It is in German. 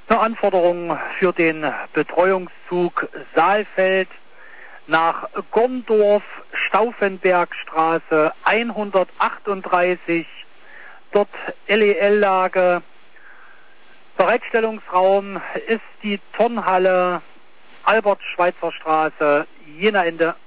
Eine Anforderung für den Betreuungszug Saalfeld nach Gorndorf, Stauffenbergstraße 138, dort LEL-Lage. Bereitstellungsraum ist die Turnhalle, Albert-Schweitzer Straße, Jena Ende